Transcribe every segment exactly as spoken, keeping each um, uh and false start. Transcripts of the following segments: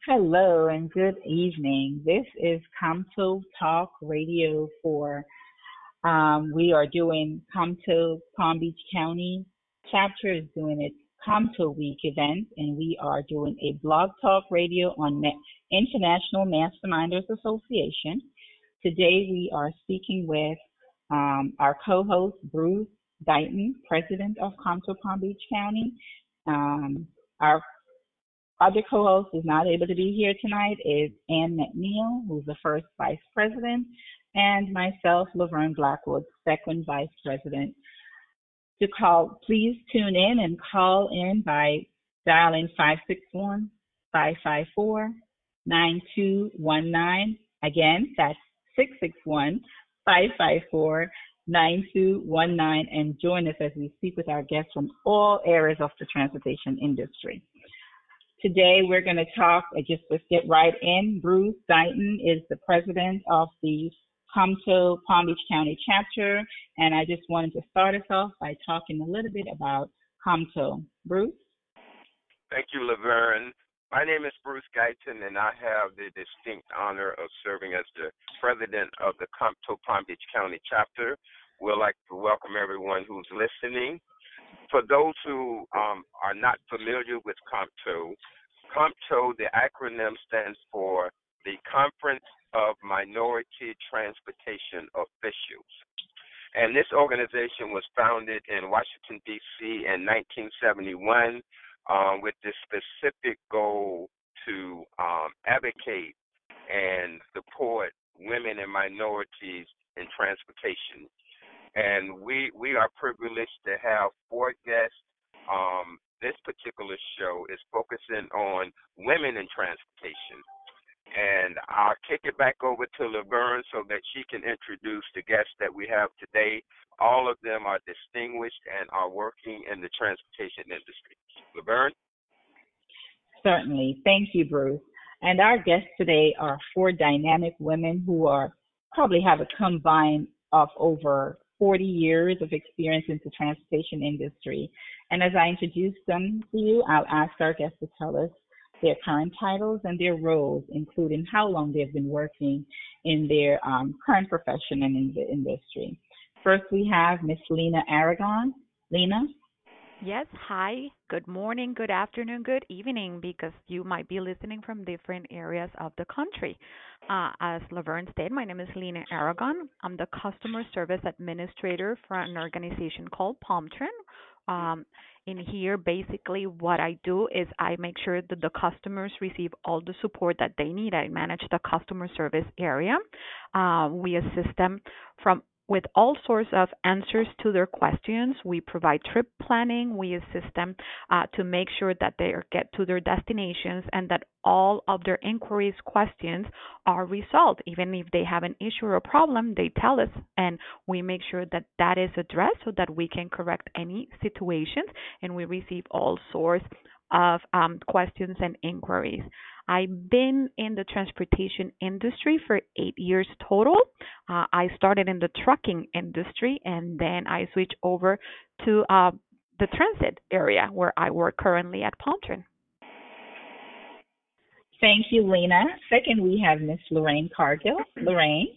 Hello and good evening. This is Comto Talk Radio for, um, we are doing Comto Palm Beach County chapter is doing its Comto Week event, and we are doing a blog talk radio on Ma- International Masterminders Association. Today we are speaking with um, our co-host Bruce Dighton, president of Comto Palm Beach County. Um, our other co-host who's not able to be here tonight is Ann McNeil, who's the first vice president, and myself, Laverne Blackwood, second vice president. To call, please tune in and call in by dialing five six one, five five four, nine two one nine. Again, that's six six one, five five four, nine two one nine, and join us as we speak with our guests from all areas of the transportation industry. Today, we're going to talk, uh, just let's get right in. Bruce Dighton is the president of the Comto Palm Beach County chapter, and I just wanted to start us off by talking a little bit about Comto. Bruce? Thank you, Laverne. My name is Bruce Guyton, and I have the distinct honor of serving as the president of the Comto Palm Beach County chapter. We'd like to welcome everyone who's listening. For those who um, are not familiar with COMPTO, COMPTO, the acronym stands for the Conference of Minority Transportation Officials. And this organization was founded in Washington, D C in nineteen seventy-one um, with the specific goal to um, advocate and support women and minorities in transportation. And we we are privileged to have four guests. Um, this particular show is focusing on women in transportation. And I'll kick it back over to Laverne so that she can introduce the guests that we have today. All of them are distinguished and are working in the transportation industry. Laverne? Certainly. Thank you, Bruce. And our guests today are four dynamic women who are probably have a combined of over forty years of experience in the transportation industry. And as I introduce them to you, I'll ask our guests to tell us their current titles and their roles, including how long they've been working in their um, current profession and in the industry. First, we have Miss Lena Aragon. Lena? Yes, hi. Good morning, good afternoon, good evening, because you might be listening from different areas of the country. Uh, as Laverne stated, my name is Lena Aragon. I'm the customer service administrator for an organization called Palmtrin. Um, in here, basically, what I do is I make sure that the customers receive all the support that they need. I manage the customer service area. Uh, we assist them from with all sorts of answers to their questions. We provide trip planning. We assist them uh, to make sure that they get to their destinations and that all of their inquiries, questions are resolved. Even if they have an issue or a problem, they tell us, and we make sure that that is addressed so that we can correct any situations, and we receive all sorts of um, questions and inquiries. I've been in the transportation industry for eight years total. Uh, I started in the trucking industry, and then I switched over to uh, the transit area where I work currently at Palmtrin. Thank you, Lena. Second, we have Miss Lorraine Cargill. Lorraine?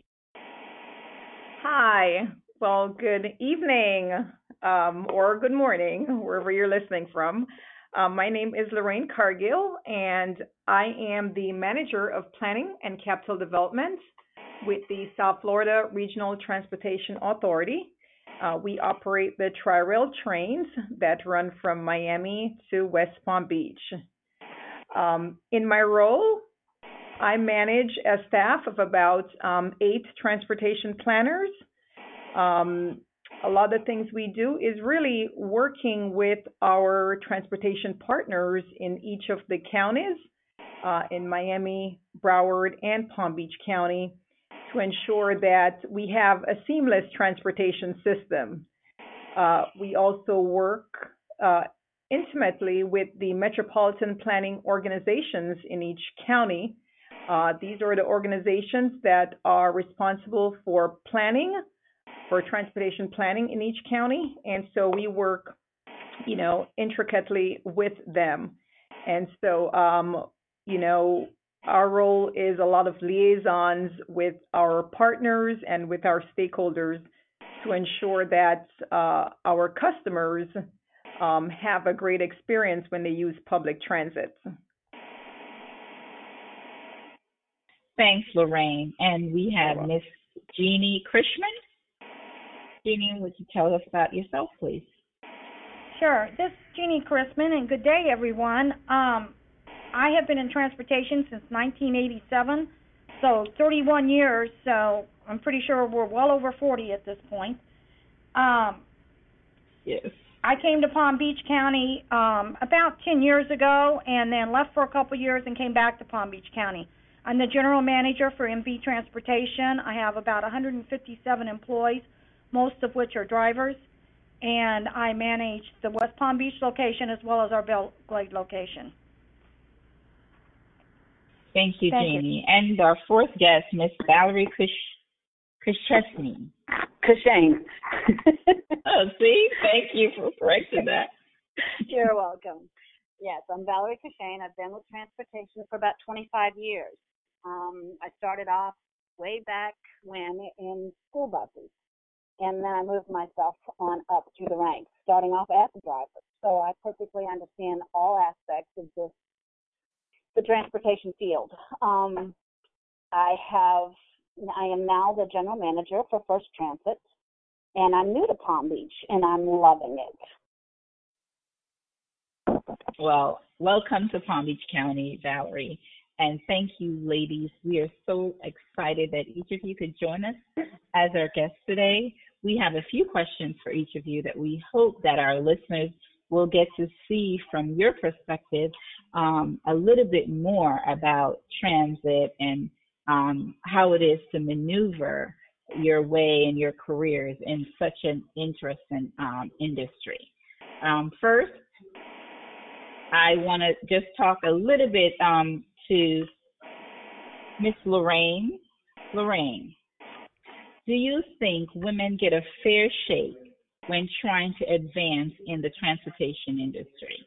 Hi. Well, good evening um, or good morning, wherever you're listening from. Um, my name is Lorraine Cargill, and I am the manager of planning and capital development with the South Florida Regional Transportation Authority. Uh, we operate the Tri-Rail trains that run from Miami to West Palm Beach. Um, in my role, I manage a staff of about um, eight transportation planners. Um, a lot of the things we do is really working with our transportation partners in each of the counties, uh, in Miami, Broward, and Palm Beach County, to ensure that we have a seamless transportation system. Uh, we also work uh, intimately with the metropolitan planning organizations in each county. Uh, these are the organizations that are responsible for planning, for transportation planning in each county. And so we work, you know, intricately with them. And so um, you know, our role is a lot of liaisons with our partners and with our stakeholders to ensure that uh, our customers um, have a great experience when they use public transit. Thanks, Lorraine. And we have Miss Jeannie Chrisman. Jeannie, would you tell us about yourself, please? Sure. This is Jeannie Chrisman, and good day, everyone. Um, I have been in transportation since nineteen eighty-seven, so thirty-one years, so I'm pretty sure we're well over forty at this point. Um, yes. I came to Palm Beach County um, about ten years ago and then left for a couple years and came back to Palm Beach County. I'm the general manager for M V Transportation. I have about one hundred fifty-seven employees, most of which are drivers, and I manage the West Palm Beach location as well as our Belle Glade location. Thank you, Thank Jeannie. You. And our fourth guest, Miss Valerie Kushchesny. Kushane. Oh, see? Thank you for correcting that. You're welcome. Yes, I'm Valerie Kushane. I've been with transportation for about twenty-five years. Um, I started off way back when in school buses, and then I moved myself on up through the ranks, starting off as a driver. So I perfectly understand all aspects of this, the transportation field. Um, I have, I am now the general manager for First Transit, and I'm new to Palm Beach, and I'm loving it. Well, welcome to Palm Beach County, Valerie, and thank you, ladies. We are so excited that each of you could join us as our guests today. We have a few questions for each of you that we hope that our listeners will get to see from your perspective um, a little bit more about transit and um, how it is to maneuver your way in your careers in such an interesting um, industry. Um, first, I want to just talk a little bit um, to Miss Lorraine. Lorraine, do you think women get a fair shake when trying to advance in the transportation industry?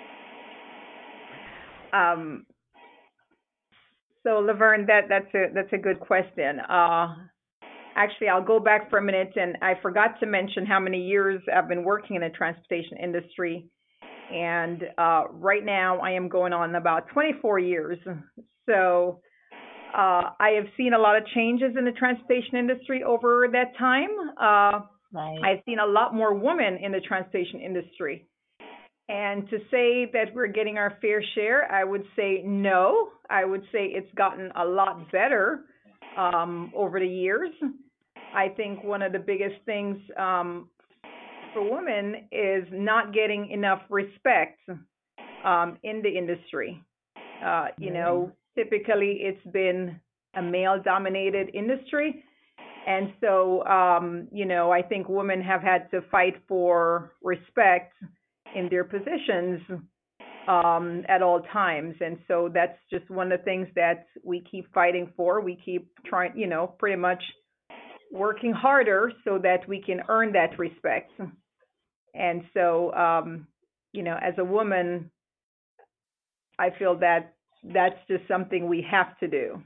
Um, so Laverne, that that's a that's a good question. Uh, actually, I'll go back for a minute, and I forgot to mention how many years I've been working in the transportation industry. And uh, right now, I am going on about twenty-four years. So uh, I have seen a lot of changes in the transportation industry over that time. Uh, right. I've seen a lot more women in the transportation industry. And to say that we're getting our fair share, I would say no. I would say it's gotten a lot better um, over the years. I think one of the biggest things um, for women is not getting enough respect um, in the industry. Uh, you mm-hmm. know, typically it's been a male-dominated industry. And so, um, you know, I think women have had to fight for respect in their positions um, at all times. And so that's just one of the things that we keep fighting for. We keep trying, you know, pretty much working harder so that we can earn that respect. And so, um, you know, as a woman, I feel that that's just something we have to do.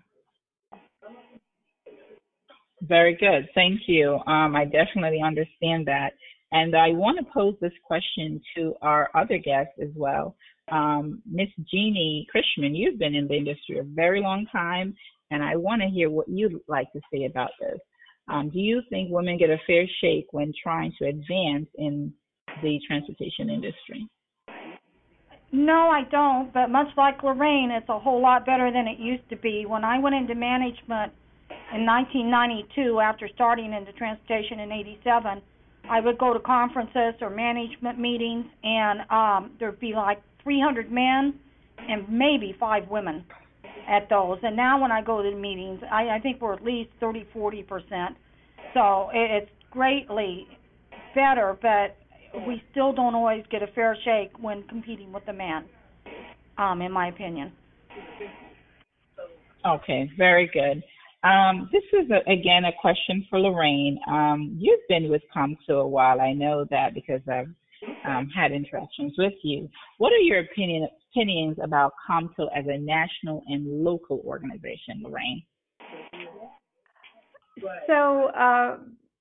Very good. Thank you. Um, I definitely understand that. And I want to pose this question to our other guests as well. Um, Miss Jeannie Chrisman, you've been in the industry a very long time, and I want to hear what you'd like to say about this. Um, do you think women get a fair shake when trying to advance in the transportation industry? No, I don't, but much like Lorraine, it's a whole lot better than it used to be. When I went into management in nineteen ninety-two, after starting into transportation in eighty-seven, I would go to conferences or management meetings, and um, there'd be like three hundred men and maybe five women at those. And now when I go to the meetings, I, I think we're at least thirty, forty percent. So it, it's greatly better, but we still don't always get a fair shake when competing with the man, um, in my opinion. Okay, very good. Um, this is, a, again, a question for Lorraine. Um, you've been with COMTO a while. I know that because I've um, had interactions with you. What are your opinion, opinions about COMTO as a national and local organization, Lorraine? So, uh,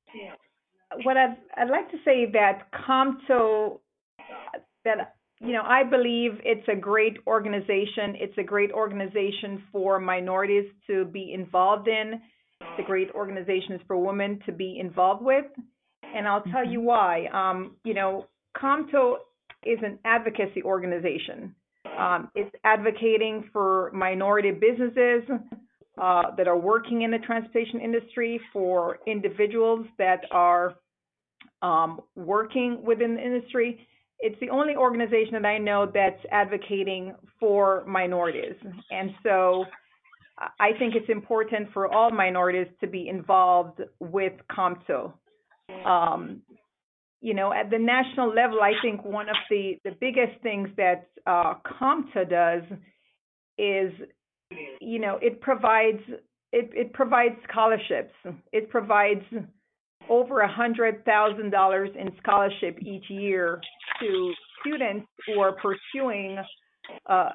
what I'd, I'd like to say that COMTO, that, you know, I believe it's a great organization. It's a great organization for minorities to be involved in. It's a great organization for women to be involved with. And I'll tell you why. Um, you know, COMTO is an advocacy organization. Um, it's advocating for minority businesses uh, that are working in the transportation industry, for individuals that are um, working within the industry. It's the only organization that I know that's advocating for minorities. And so I think it's important for all minorities to be involved with COMTO. Um, you know, at the national level, I think one of the, the biggest things that uh, COMTO does is, you know, it provides it, it provides scholarships. It provides over a hundred thousand dollars in scholarship each year to students who are pursuing uh,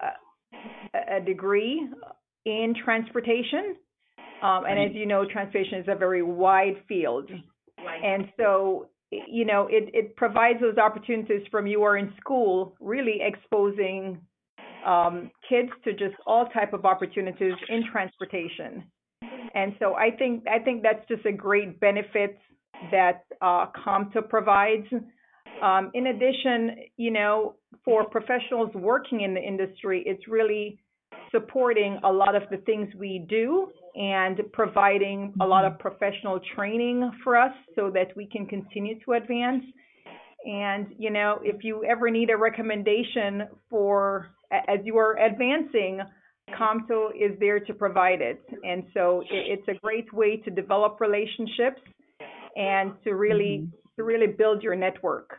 a degree in transportation. Um, and as you know, transportation is a very wide field. And so, you know, it, it provides those opportunities from you are in school, really exposing um, kids to just all type of opportunities in transportation. And so I think I think that's just a great benefit that uh, COMTO provides. Um, in addition, you know, for professionals working in the industry, it's really supporting a lot of the things we do and providing a lot of professional training for us so that we can continue to advance. And, you know, if you ever need a recommendation for, as you are advancing, COMTO is there to provide it. And so it, it's a great way to develop relationships and to really, mm-hmm. to really build your network.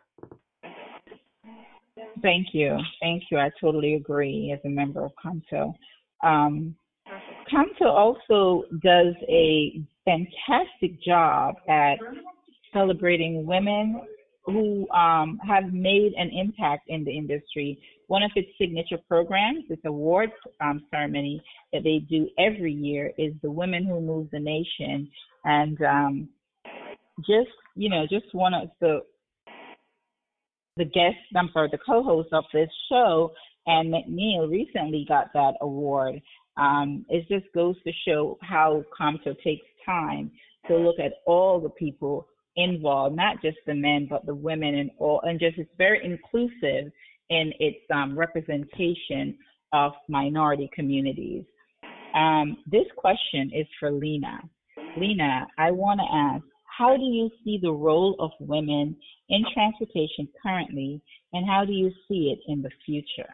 Thank you. Thank you. I totally agree as a member of COMTO. Um, COMTO also does a fantastic job at celebrating women who um, have made an impact in the industry. One of its signature programs, its awards um, ceremony that they do every year, is the Women Who Move the Nation. And um, just, you know, just one of the the guests, I'm sorry, the co-host of this show, Ann McNeil, recently got that award. Um, it just goes to show how COMTO takes time to look at all the people involved, not just the men, but the women and all, and just it's very inclusive in its um, representation of minority communities. Um, this question is for Lena. Lena, I want to ask, how do you see the role of women in transportation currently, and how do you see it in the future?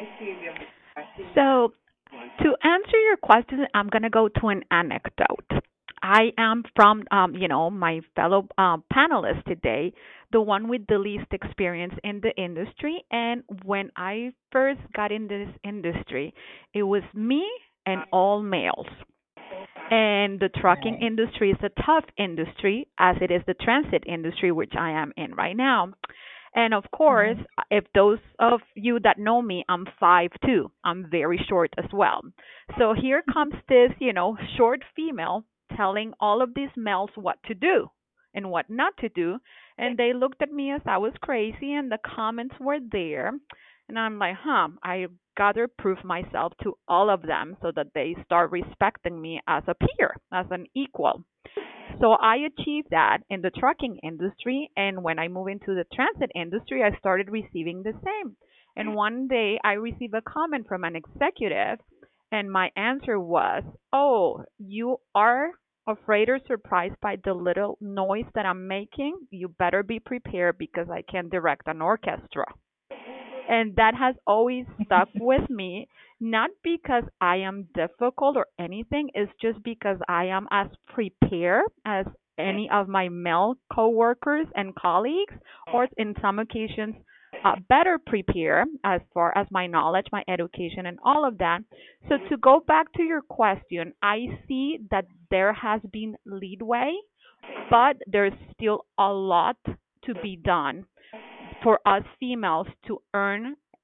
So, to answer your question, I'm going to go to an anecdote. I am from, um, you know, my fellow um, panelists today, the one with the least experience in the industry. And when I first got in this industry, it was me and all males. And the trucking industry is a tough industry, as it is the transit industry, which I am in right now. And of course, mm-hmm. if those of you that know me, I'm five two. I'm very short as well. So here comes this, you know, short female telling all of these males what to do and what not to do. And they looked at me as I was crazy, and the comments were there. And I'm like, huh, I gotta prove myself to all of them so that they start respecting me as a peer, as an equal. So I achieved that in the trucking industry. And when I moved into the transit industry, I started receiving the same. And one day I received a comment from an executive, and my answer was, oh, you are afraid or surprised by the little noise that I'm making? You better be prepared, because I can direct an orchestra. And that has always stuck with me, not because I am difficult or anything. It's just because I am as prepared as any of my male coworkers and colleagues, or in some occasions, uh, better prepared as far as my knowledge, my education, and all of that. So to go back to your question, I see that there has been leadway, but there's still a lot to be done for us females to earn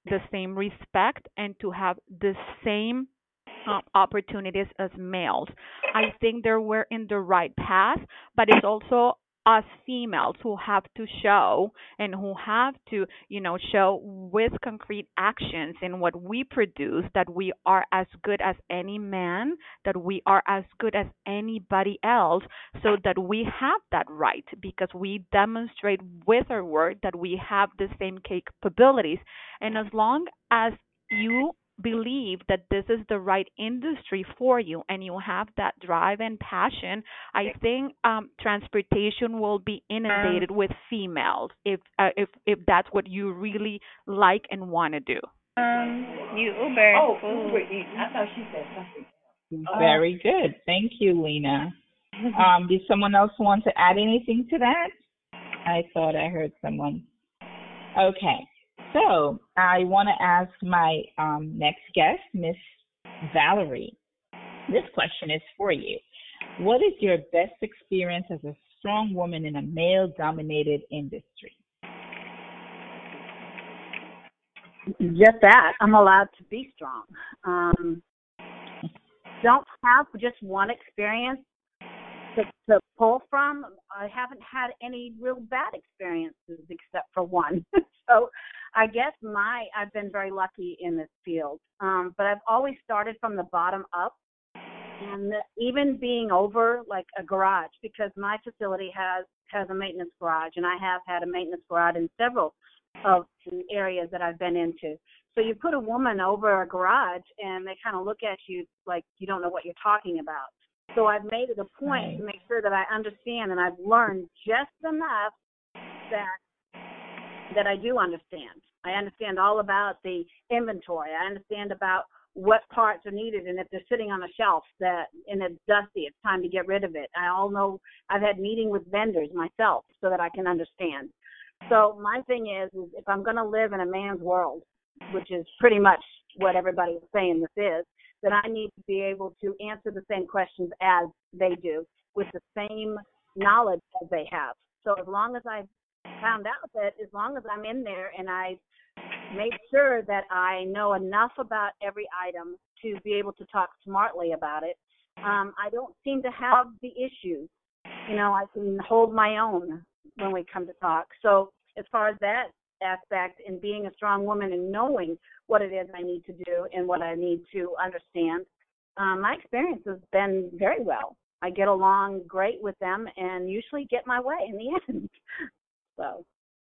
the same respect and to have the same uh, opportunities as males. I think that we're in the right path, but it's also us females who have to show and who have to, you know, show with concrete actions in what we produce that we are as good as any man, that we are as good as anybody else, so that we have that right because we demonstrate with our work that we have the same capabilities. And as long as you believe that this is the right industry for you and you have that drive and passion, I think um, transportation will be inundated with females if uh, if if that's what you really like and want to do. Um, you Uber Oh, food. Uber Eats. I thought she said something. Uh, Very good. Thank you, Lena. Um, did someone else want to add anything to that? I thought I heard someone. Okay. So I want to ask my um, next guest, Miss Valerie. This question is for you. What is your best experience as a strong woman in a male-dominated industry? Just that. I'm allowed to be strong. Um, don't have just one experience to, to pull from. I haven't had any real bad experiences except for one. So I guess my I've been very lucky in this field. Um, but I've always started from the bottom up. And even being over like a garage, because my facility has, has a maintenance garage, and I have had a maintenance garage in several of the areas that I've been into. So you put a woman over a garage and they kind of look at you like you don't know what you're talking about. So I've made it a point Right. to make sure that I understand, and I've learned just enough that that I do understand. I understand all about the inventory. I understand about what parts are needed, and if they're sitting on a shelf that and it's dusty, it's time to get rid of it. I all know. I've had meeting with vendors myself so that I can understand. So my thing is, is if I'm going to live in a man's world, which is pretty much what everybody is saying this is, then I need to be able to answer the same questions as they do with the same knowledge as they have. So as long as I found out that as long as I'm in there and I made sure that I know enough about every item to be able to talk smartly about it, um, I don't seem to have the issues. You know, I can hold my own when we come to talk. So as far as that aspect and being a strong woman and knowing what it is I need to do and what I need to understand, um, my experience has been very well. I get along great with them and usually get my way in the end. So.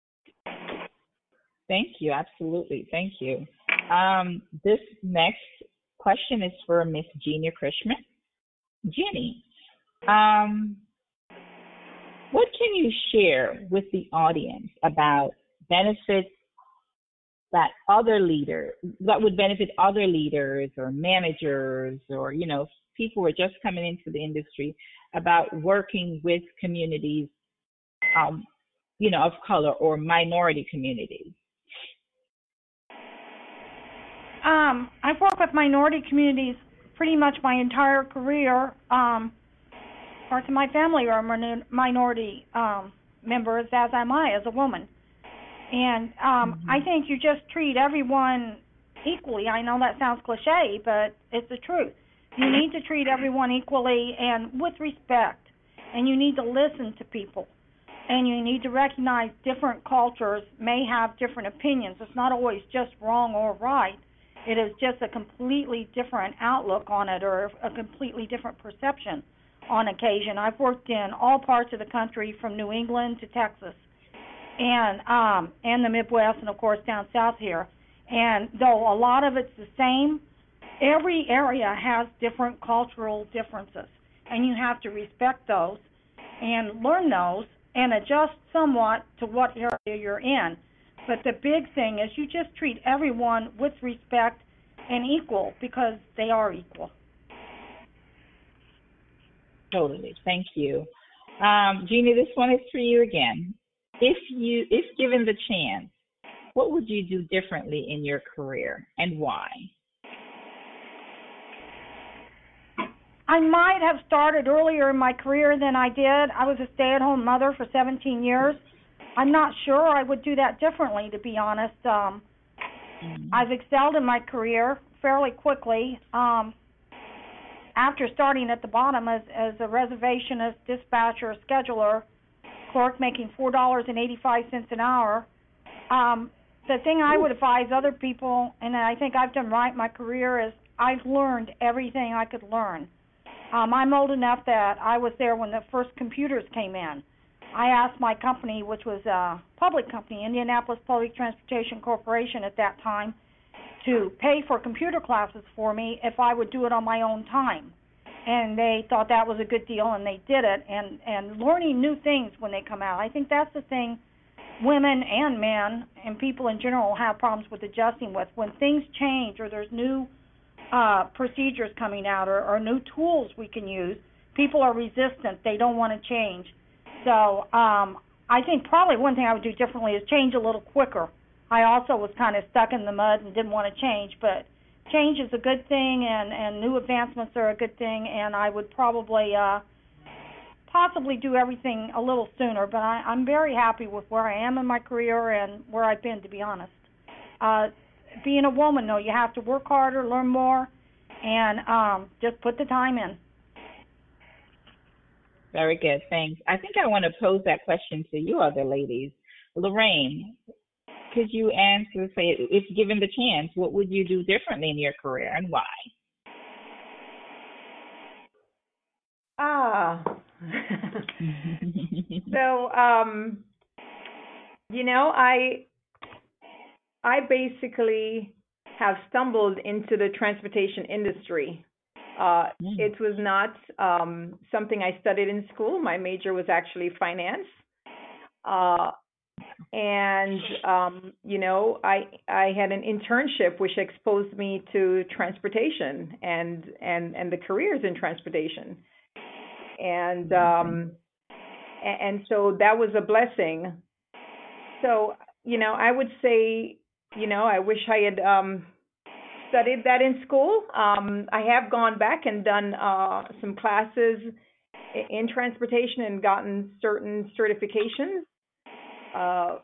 Thank you. Absolutely. Thank you. Um, this next question is for Miss Gina Krishman. Jenny, um, what can you share with the audience about benefits that other leaders, that would benefit other leaders or managers or, you know, people who are just coming into the industry about working with communities, um, you know, of color or minority communities? Um, I've worked with minority communities pretty much my entire career. Um, parts of my family are min- minority um, members, as am I, as a woman. And um, Mm-hmm. I think you just treat everyone equally. I know that sounds cliche, but it's the truth. You need to treat everyone equally and with respect, and you need to listen to people. And you need to recognize different cultures may have different opinions. It's not always just wrong or right. It is just a completely different outlook on it or a completely different perception on occasion. I've worked in all parts of the country from New England to Texas and um, and the Midwest and, of course, down south here. And though a lot of it's the same, every area has different cultural differences. And you have to respect those and learn those and adjust somewhat to what area you're in. But the big thing is you just treat everyone with respect and equal because they are equal. Totally. Thank you. Um, Jeannie, this one is for you again. If you, if given the chance, what would you do differently in your career and why? I might have started earlier in my career than I did. I was a stay-at-home mother for seventeen years. I'm not sure I would do that differently, to be honest. Um, Mm. I've excelled in my career fairly quickly. Um, after starting at the bottom as, as a reservationist, dispatcher, scheduler, clerk making four dollars and eighty-five cents an hour, um, the thing I would advise other people, and I think I've done right in my career, is I've learned everything I could learn. Um, I'm old enough that I was there when the first computers came in. I asked my company, which was a public company, Indianapolis Public Transportation Corporation at that time, to pay for computer classes for me if I would do it on my own time. And they thought that was a good deal, and they did it. And, and learning new things when they come out. I think that's the thing women and men and people in general have problems with adjusting with. When things change or there's new uh, procedures coming out or, or new tools we can use, people are resistant. They don't want to change. So um, I think probably one thing I would do differently is change a little quicker. I also was kind of stuck in the mud and didn't want to change, but change is a good thing, and, and new advancements are a good thing, and I would probably uh, possibly do everything a little sooner, but I, I'm very happy with where I am in my career and where I've been, to be honest. Uh, being a woman, though, you have to work harder, learn more, and um, just put the time in. Very good, thanks. I think I want to pose that question to you other ladies. Lorraine, could you answer, say, if given the chance, what would you do differently in your career and why? Ah. so, um, you know, I I basically have stumbled into the transportation industry. Uh, Mm. it was not um, something I studied in school. My major was actually finance. Uh, and um, you know, I I had an internship which exposed me to transportation and and and the careers in transportation. And um, a- and so that was a blessing. So, you know, I would say, you know, I wish I had um, studied that in school. Um, I have gone back and done uh, some classes i- in transportation and gotten certain certifications. Uh,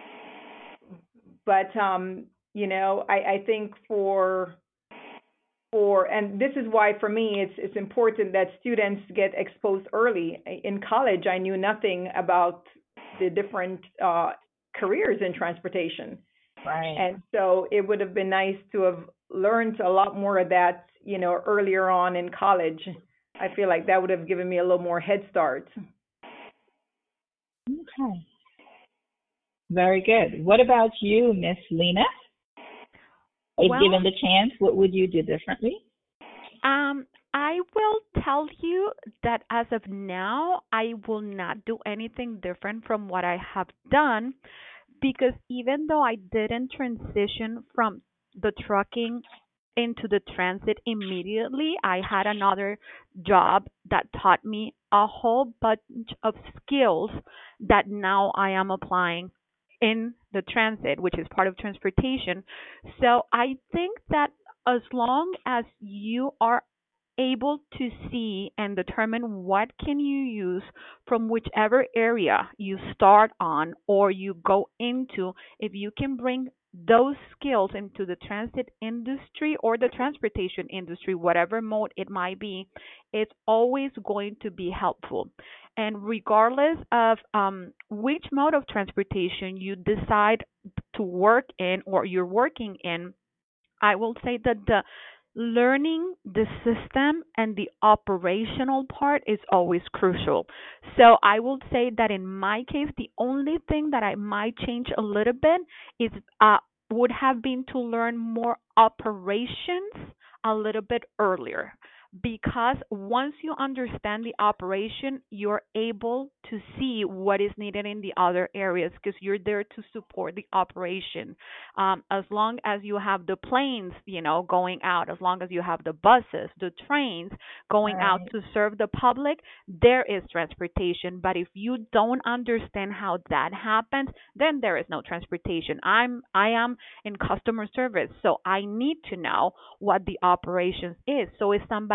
but um, you know, I, I think for for and this is why for me it's it's important that students get exposed early. In college, I knew nothing about the different uh, careers in transportation. Right. And so it would have been nice to have learned a lot more of that, you know, earlier on in college. I feel like that would have given me a little more head start. Okay. Very good. What about you, Miss Lena? If Well, given the chance, what would you do differently? Um, I will tell you that as of now, I will not do anything different from what I have done because even though I didn't transition from the trucking into the transit immediately, I had another job that taught me a whole bunch of skills that now I am applying in the transit, which is part of transportation. So I think that as long as you are able to see and determine what can you use from whichever area you start on or you go into, if you can bring those skills into the transit industry or the transportation industry, whatever mode it might be, it's always going to be helpful. And regardless of um, which mode of transportation you decide to work in or you're working in, I will say that the learning the system and the operational part is always crucial. So I will say that in my case, the only thing that I might change a little bit is uh, would have been to learn more operations a little bit earlier. Because once you understand the operation, you're able to see what is needed in the other areas because you're there to support the operation. Um, as long as you have the planes, you know, going out, as long as you have the buses, the trains going out Right. to serve the public, there is transportation. But if you don't understand how that happens, then there is no transportation. I'm I am in customer service, so I need to know what the operations is. So if somebody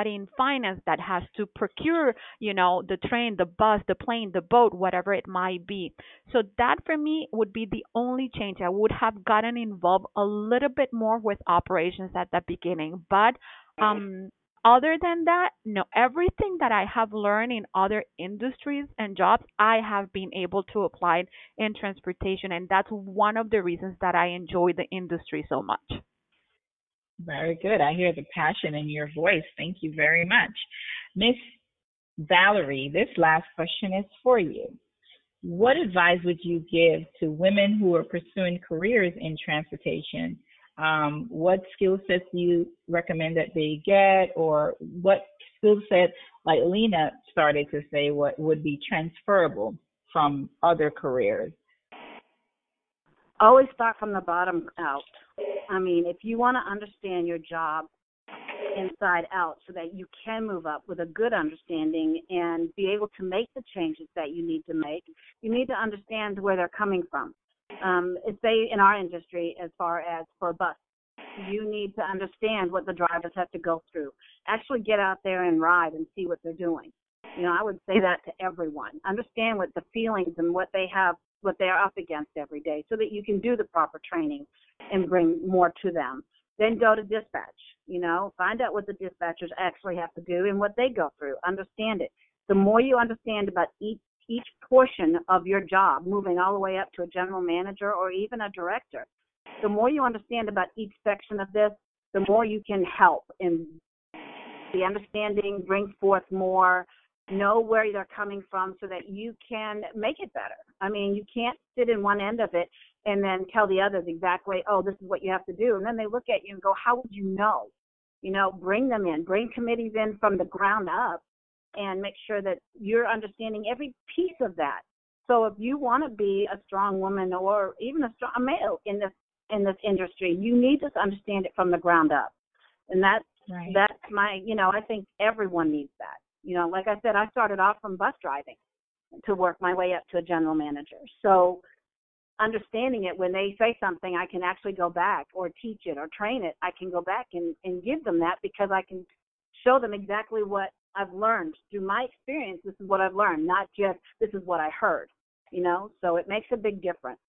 somebody in finance that has to procure, you know, the train, the bus, the plane, the boat, whatever it might be. So that for me would be the only change. I would have gotten involved a little bit more with operations at the beginning, but um other than that, no, everything that I have learned in other industries and jobs, I have been able to apply in transportation. And that's one of the reasons that I enjoy the industry so much. Very good. I hear the passion in your voice. Thank you very much. Miss Valerie, this last question is for you. What advice would you give to women who are pursuing careers in transportation? Um, what skill sets do you recommend that they get, or what skill set, like Lena started to say, what would be transferable from other careers? Always start from the bottom out. I mean, if you want to understand your job inside out so that you can move up with a good understanding and be able to make the changes that you need to make, you need to understand where they're coming from. Um, say in our industry, as far as for a bus, you need to understand what the drivers have to go through. Actually get out there and ride and see what they're doing. You know, I would say that to everyone. Understand what the feelings and what they have, what they're up against every day so that you can do the proper training and bring more to them. Then go to dispatch, you know, find out what the dispatchers actually have to do and what they go through. Understand it. The more you understand about each each portion of your job, moving all the way up to a general manager or even a director, the more you understand about each section of this, the more you can help in the understanding, bring forth more, know where they're coming from so that you can make it better. I mean, you can't sit in one end of it and then tell the others exactly, oh, this is what you have to do. And then they look at you and go, how would you know? You know, bring them in, bring committees in from the ground up and make sure that you're understanding every piece of that. So if you want to be a strong woman or even a strong a male in this in this industry, you need to understand it from the ground up. And that's right. That's my, you know, I think everyone needs that. You know, like I said, I started off from bus driving to work my way up to a general manager. So understanding it, when they say something, I can actually go back or teach it or train it. I can go back and, and give them that because I can show them exactly what I've learned through my experience. This is what I've learned, not just this is what I heard, you know, so it makes a big difference.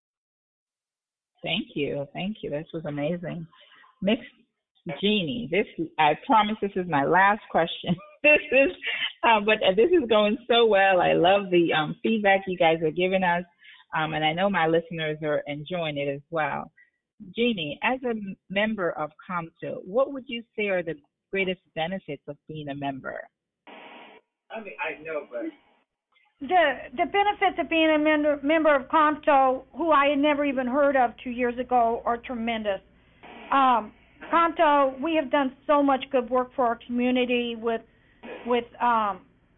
Thank you. Thank you. This was amazing. Miss Jeannie, this, I promise this is my last question. This is, uh, but this is going so well. I love the um, feedback you guys are giving us, um, and I know my listeners are enjoying it as well. Jeannie, as a member of COMTO, what would you say are the greatest benefits of being a member? I mean, I know, but the the benefits of being a member member of COMTO, who I had never even heard of two years ago, are tremendous. Um, COMTO, we have done so much good work for our community with with um,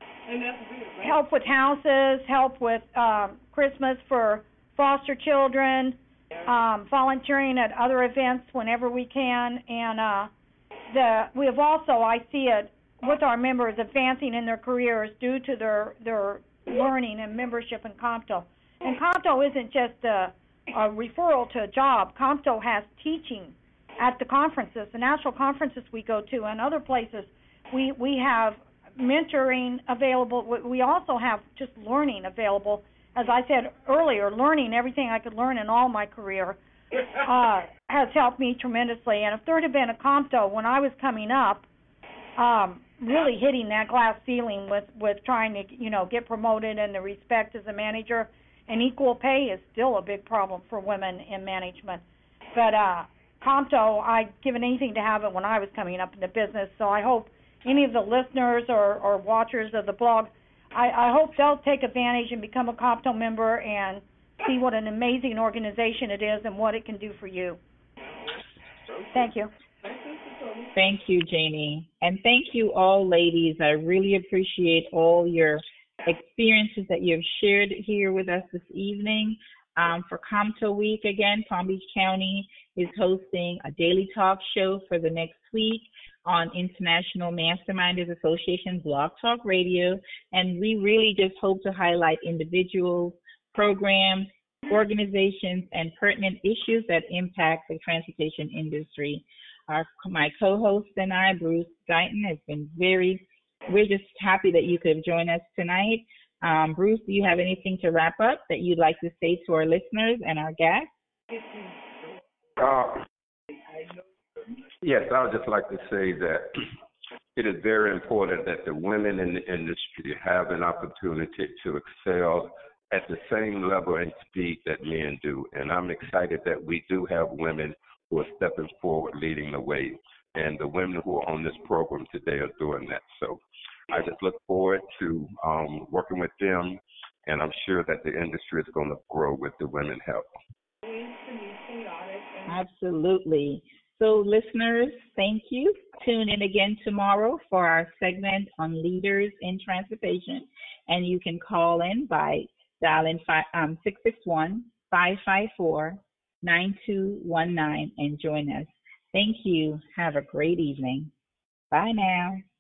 help with houses, help with um, Christmas for foster children, um, volunteering at other events whenever we can, and uh, the we have also, I see it with our members advancing in their careers due to their their learning and membership in COMTO. And COMTO isn't just a, a referral to a job. COMTO has teaching at the conferences, the national conferences we go to, and other places. We we have mentoring available. We also have just learning available. As I said earlier, learning everything I could learn in all my career uh, has helped me tremendously. And if there had been a COMTO when I was coming up, um, really hitting that glass ceiling with, with trying to, you know, get promoted and the respect as a manager, and equal pay is still a big problem for women in management. But uh, COMTO, I'd given anything to have it when I was coming up in the business, so I hope any of the listeners or, or watchers of the blog, I, I hope they'll take advantage and become a COMTO member and see what an amazing organization it is and what it can do for you. Thank you. Thank you, Jeannie. And thank you all, ladies. I really appreciate all your experiences that you've shared here with us this evening. Um, for COMTO Week, again, Palm Beach County is hosting a daily talk show for the next week on International Masterminders Association Blog Talk Radio. And we really just hope to highlight individuals, programs, organizations, and pertinent issues that impact the transportation industry. our my co-host and I, Bruce Guyton, has been very. We're just happy that you could have joined us tonight. Um, Bruce, do you have anything to wrap up that you'd like to say to our listeners and our guests? Uh, yes, I would just like to say that it is very important that the women in the industry have an opportunity to excel at the same level and speed that men do. And I'm excited that we do have women who are stepping forward, leading the way. And the women who are on this program today are doing that. So I just look forward to um, working with them, and I'm sure that the industry is going to grow with the women help. Absolutely. So listeners, thank you. Tune in again tomorrow for our segment on leaders in transportation, and you can call in by dialing five, um, six six one, five five four, nine two one nine and join us. Thank you. Have a great evening. Bye now.